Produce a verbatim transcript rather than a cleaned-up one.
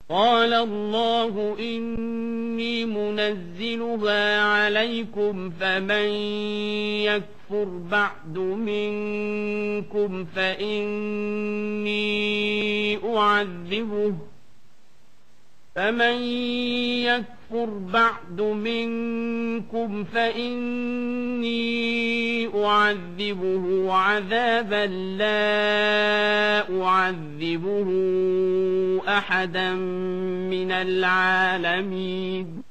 قال الله إني منزلها عليكم فمن يكفر بعد منكم فإني أعذبه فمن يكفر بعد منكم فإني أعذبه عذابا لا أعذبه أحدا من العالمين